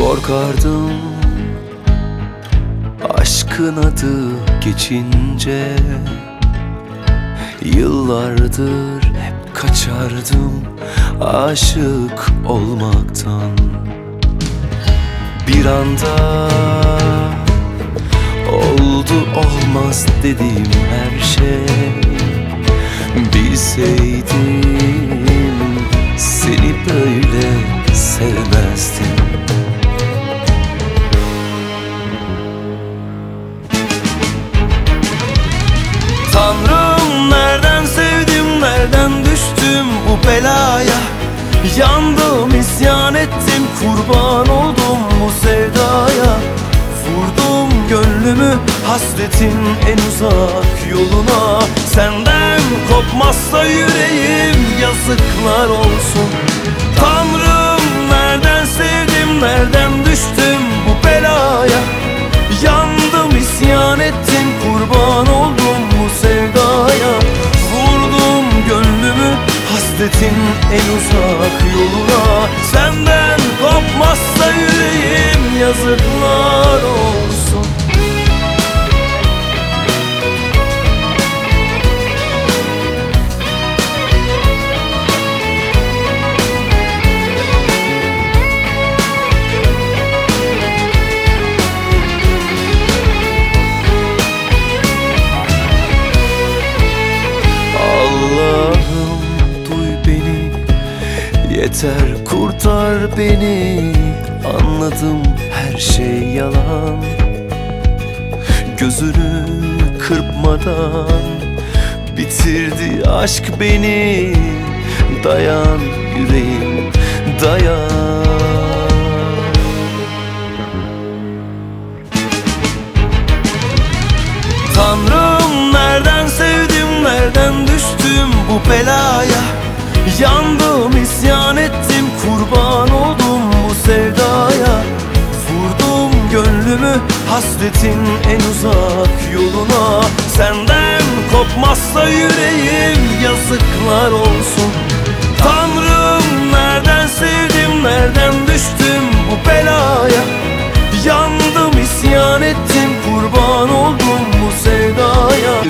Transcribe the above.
Korkardım aşkın adı geçince, yıllardır hep kaçardım aşık olmaktan. Bir anda oldu olmaz dediğim her şey. Bilseydim seni böyle sevmezdim. Tanrım, nereden sevdim, nereden düştüm bu belaya? Yandım, isyan ettim, kurban oldum bu sevdaya. Vurdum gönlümü hasretin en uzak yoluna. Senden kopmazsa yüreğim, yazıklar olsun. Tanrım, nereden sevdim, nereden düştüm bu belaya? Yandım, isyan ettim, kurban oldum bu sevdaya. Vurdum gönlümü hasretin en uzak yoluna. Senden kopmazsa yüreğim, yazıklar olsun. Yeter, kurtar beni, anladım her şey yalan. Gözünü kırpmadan bitirdi aşk beni. Dayan yüreğim, dayan. Tanrım, nereden sevdim, nereden düştüm bu belaya? Yandım, isyan ettim, kurban oldum bu sevdaya. Vurdum gönlümü hasretin en uzak yoluna. Senden kopmazsa yüreğim, yazıklar olsun. Tanrım, nereden sevdim, nereden düştüm bu belaya? Yandım, isyan ettim, kurban oldum